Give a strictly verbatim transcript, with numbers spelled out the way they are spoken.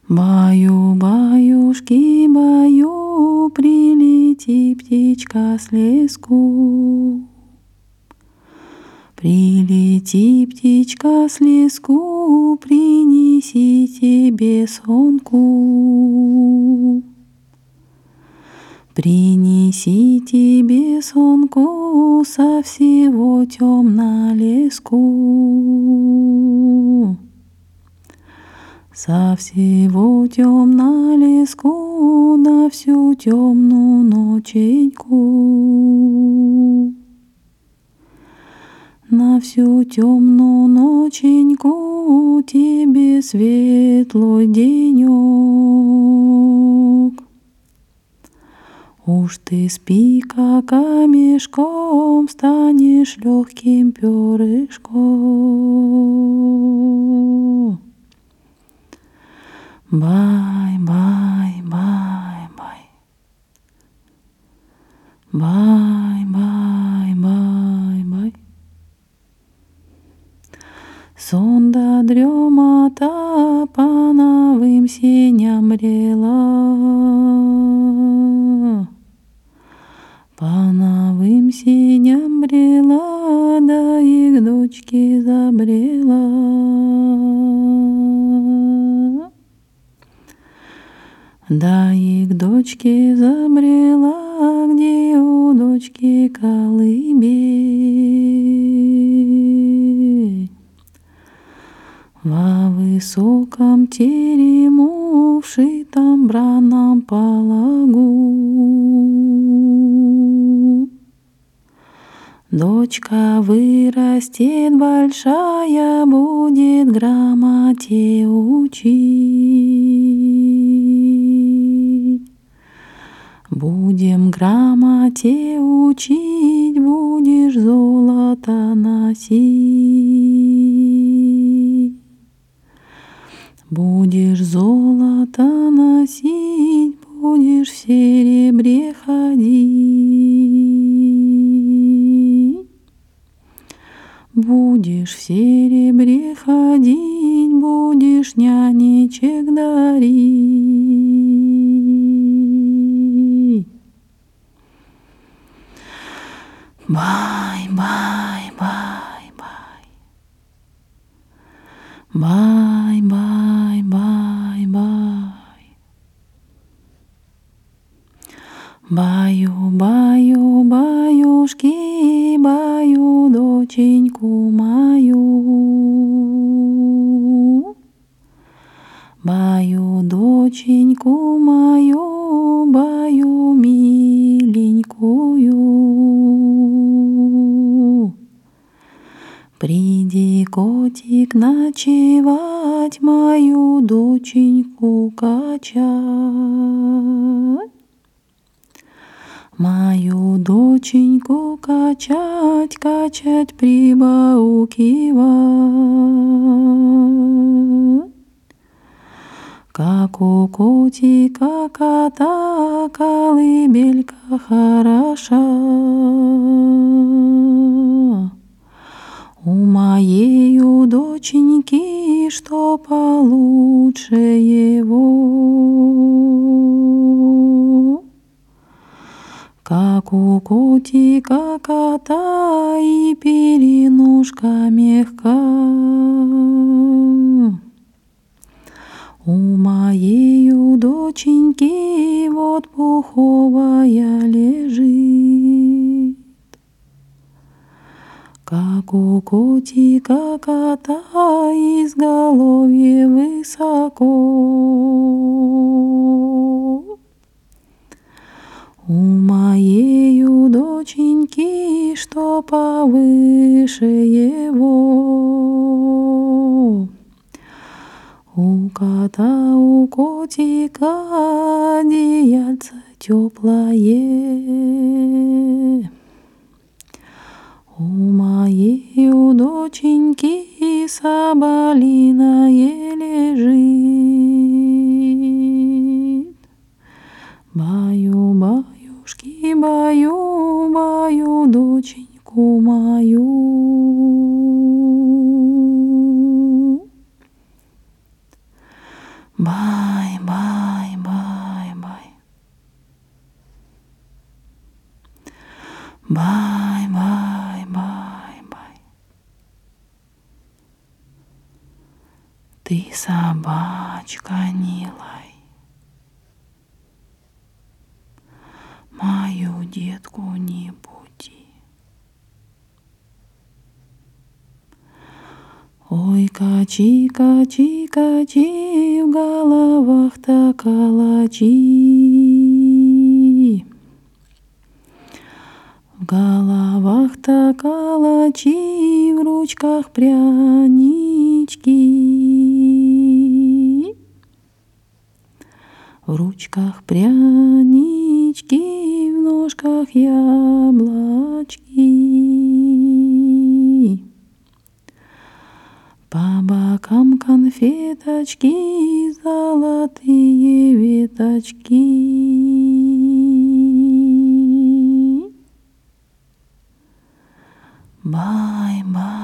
Баю-баюшки, баю, прилети, птичка, с леску. Прилети, птичка, с леску, принеси тебе сонку. Принеси тебе сонку со всего темна леску. Со всего темна леску на всю темную ноченьку. На всю темную ноченьку тебе светлый денек. Уж ты спи, как камешком, станешь легким перышком. Бай, бай, бай, бай. Бай, бай, бай, бай. Сон да дремота по новым сеням брела. По новым сеням брела, да и к дочке забрела. Да и к дочке забрела, где у дочки колыбель. Во высоком терему, вшитом браном пологу. Дочка вырастет большая, будет грамоте учить. Будем грамоте учить, будешь золото носить. Будешь золото носить, будешь в серебре ходить. Будешь в серебре ходить, будешь нянечек дарить. Бай, бай, бай, бай. Бай, бай, бай, бай. Баю, баю, баюшки, баю, доченьку мою. Баю, доченьку мою, баю, миленькую. Приди, котик, ночевать, мою доченьку качать. Мою доченьку качать, качать, прибаукивать. Как у котика кота колыбелька хороша. У моею доченьки что получше его. Как у котика кота и переножка мягка. У моею доченьки вот пуховая лежит. Как у котика кота изголовье высоко. У моею доченьки что повыше его. У кота, у котика одеяльце теплое. У моею доченьки соболиное лежит. Баю, баюшки, баю, баю, доченьку мою. Bye. Ты, собачка, не лай, мою детку не буди. Ой, качи, качи, качи, в головах-то калачи. В головах-то калачи, в ручках прянички. В ручках прянички, в ножках яблочки. По бокам конфеточки, золотые веточки. Бай-бай.